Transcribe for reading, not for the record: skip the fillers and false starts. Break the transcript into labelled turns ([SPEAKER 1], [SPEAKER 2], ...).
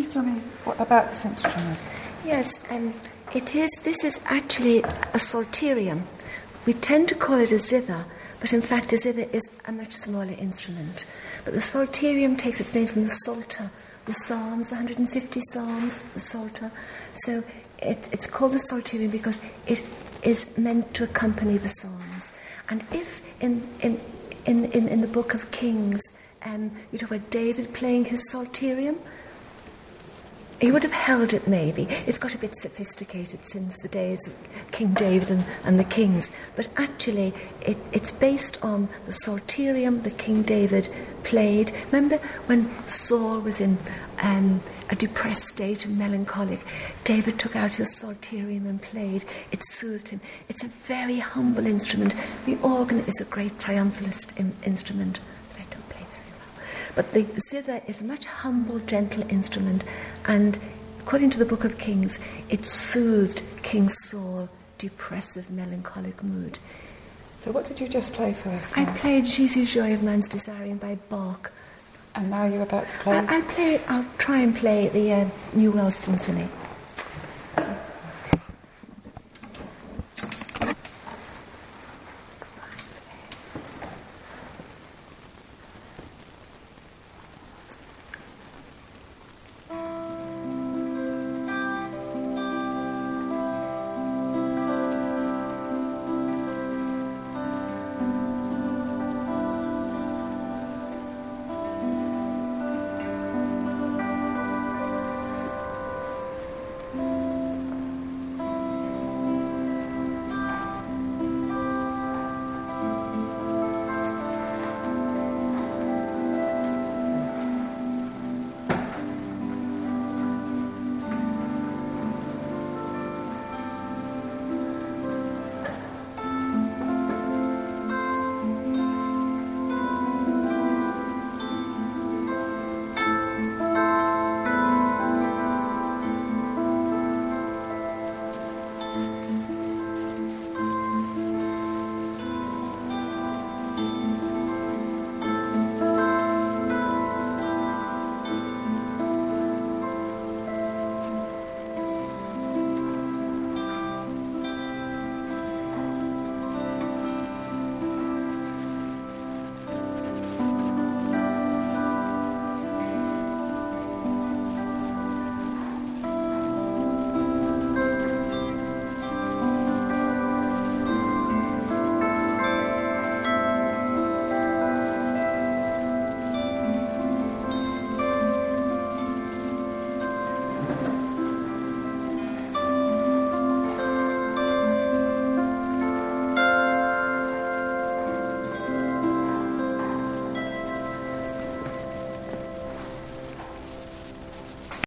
[SPEAKER 1] please tell me what about this instrument?
[SPEAKER 2] Yes, this is actually a psalterium. We tend to call it a zither, but in fact a zither is a much smaller instrument. But the psalterium takes its name from the Psalter, the Psalms, 150 Psalms, the Psalter. So it's called the psalterium because it is meant to accompany the Psalms. And if in the Book of Kings, you talk about David playing his psalterium, he would have held it maybe. It's got a bit sophisticated since the days of King David and the kings. But actually, it's based on the psalterium that King David played. Remember when Saul was in a depressed state and melancholic? David took out his psalterium and played. It soothed him. It's a very humble instrument. The organ is a great triumphalist instrument. But the zither is a much humble, gentle instrument, and according to the Book of Kings, it soothed King Saul's depressive, melancholic mood.
[SPEAKER 1] So what did you just play for us?
[SPEAKER 2] I played Jésus Joy of Man's Desiring by Bach.
[SPEAKER 1] And now you're about to play?
[SPEAKER 2] I'll try and play the New World Symphony.